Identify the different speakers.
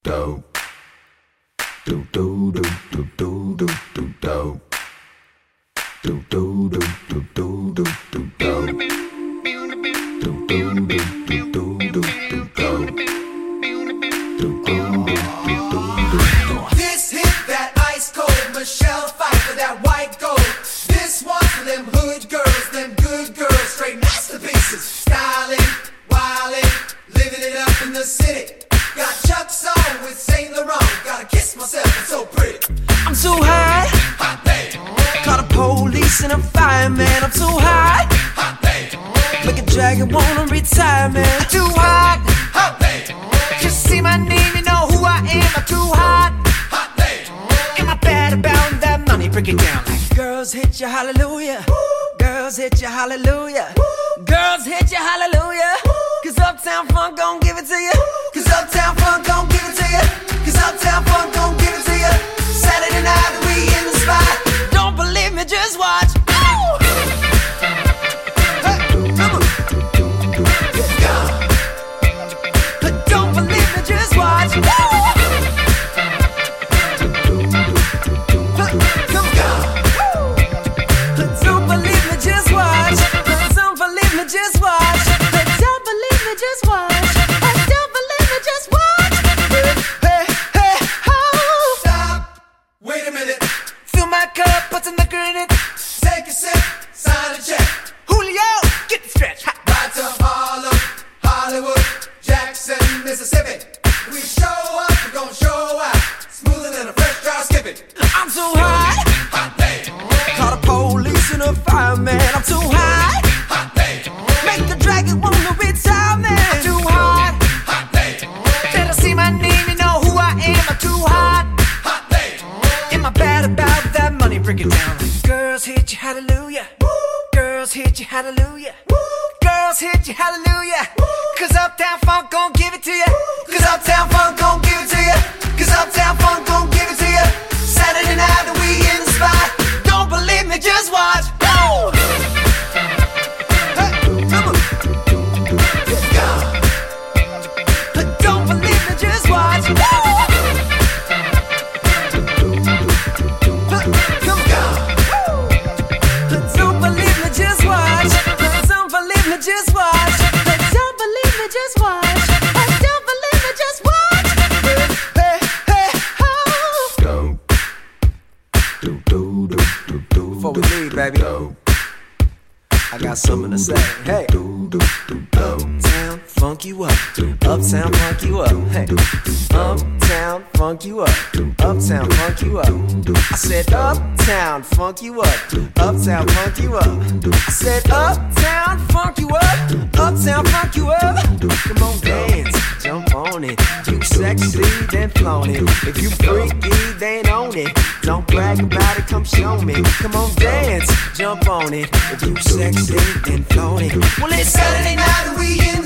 Speaker 1: This hit that ice cold Michelle Pfeiffer, that white gold. This one's for them hood girls, them good girls, straight masterpieces. Styling, wildin', living it up in the city. Got Chuck's on with Saint Laurent. Gotta kiss myself, it's so pretty.
Speaker 2: I'm too high.
Speaker 1: Hot day.
Speaker 2: Call the police and a fireman. I'm too high.
Speaker 1: Hot day.
Speaker 2: Make a dragon wanna retire, man. I'm too hot.
Speaker 1: Hot day.
Speaker 2: Just see my name, you know who I am. I'm too hot.
Speaker 1: Hot day.
Speaker 2: Am I bad about that money? Break it down like girls hit you, hallelujah. Girls hit you, hallelujah. Girls hit you, hallelujah. Cause Uptown Funk gon' give it to you. Cause Uptown Funk gon' give it to you. Cause Uptown Funk gon' give it to you. Saturday night we in the spot. Don't believe me, just watch. Ow! Hey, come on. Don't believe me, just watch. Come on. Don't believe me, just watch. Don't believe me, just watch. Don't believe me, just watch. Don't believe me, just watch. Hey, hey, oh.
Speaker 1: Stop. Wait a minute.
Speaker 2: Fill my cup, put some liquor in it.
Speaker 1: Take a sip. Sign a check.
Speaker 2: Julio, get the stretch. Ha.
Speaker 1: Right to Harlem, Hollywood, Jackson, Mississippi. We show up, we're gon' show out. Smoother than a fresh drop skipping.
Speaker 2: I'm too high.
Speaker 1: Hot day.
Speaker 2: Call the police and a fireman. I'm too high.
Speaker 1: Hot day.
Speaker 2: Make the dragon wanna retire, man. I'm too hot.
Speaker 1: Hot day.
Speaker 2: Better see my name, you know who I am. I'm too hot.
Speaker 1: Hot day.
Speaker 2: Am I bad about that money? Break it down. Girls hit you, hallelujah. Girls hit you, hallelujah. Girls hit you, hallelujah. Cause Uptown Funk gon' give it to you. Cause Uptown Funk gon' give it to you. Cause Uptown Funk gon' give it to you. Saturday night we in the spot. Don't believe me, just watch. Woo! Hey, come on. Don't believe me, just watch. Woo! Don't believe me, just watch. Don't believe me, just watch. Don't believe me, just watch. Don't believe me, just watch. Hey, hey, oh. Before we leave, baby, I got something to say. Hey, Uptown funk you up. Uptown funk you up. Hey, Uptown funk you up. Uptown funk you up. I said Uptown funk you up. Uptown funk you up. I said Uptown funk you up. Uptown funk you up. Come on, dance, jump on it. You sexy, then flaunt it. If you freaky, then own it. Don't brag about it, come show me. Come on, dance, jump on it. If you sexy, then flaunt it. Well, it's Saturday night and we in